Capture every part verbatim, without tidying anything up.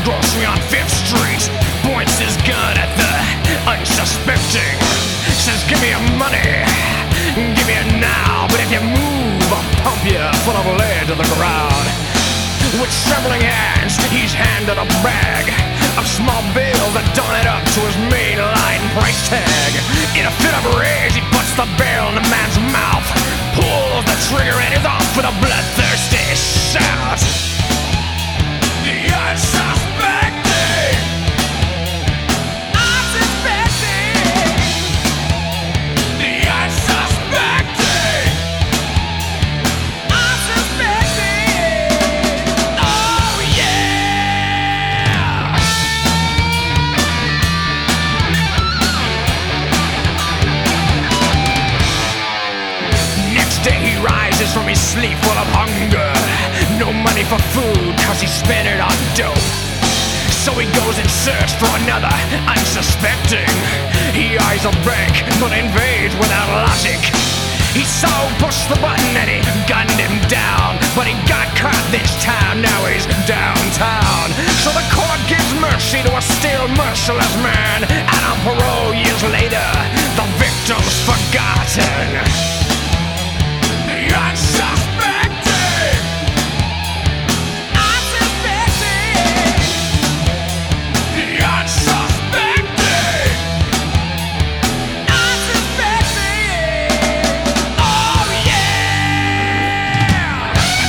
grocery on Fifth Street, points his gun at the unsuspecting. Says, give me your money, give me it now, but if you move, I'll pump you full of lead to the ground. With trembling hands, he's handed a bag of small bills that don't add up to his mainline price tag. In a fit of rage, he puts the bill in the man's mouth, pulls the trigger and is off with a bloodthirsty shout. The unsuspecting, unsuspecting, the unsuspecting, unsuspecting. Oh yeah! Next day he rises from his sleep full of hunger. No money for food cause he spent it on dope. So he goes in search for another unsuspecting. He eyes a bank but invades without logic. He saw who pushed the button and he gunned him down, but he got caught this time, now he's downtown. So the court gives mercy to a still merciless man, and on parole years later the victim's forgotten. The unsuspecting, unsuspecting, the unsuspecting, unsuspecting. Oh yeah!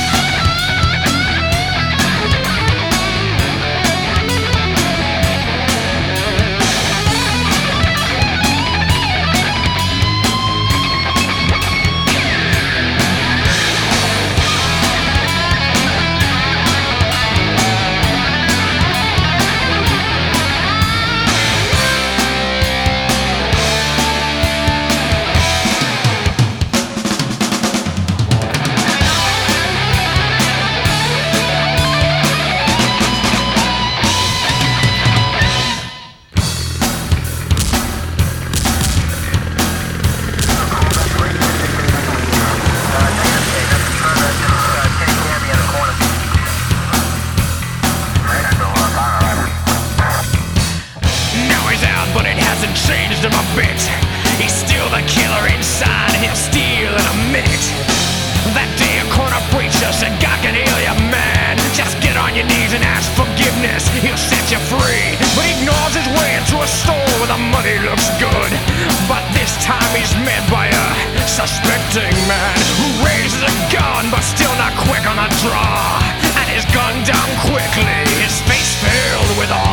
Changed him a bit. He's still the killer inside, he'll steal in a minute. That day a corner preacher said, God can heal you, man. Just get on your knees and ask forgiveness, he'll set you free. But he gnaws his way into a store where the money looks good. But this time he's met by a suspecting man who raises a gun but still not quick on the draw. And his gun down quickly, his face filled with awe.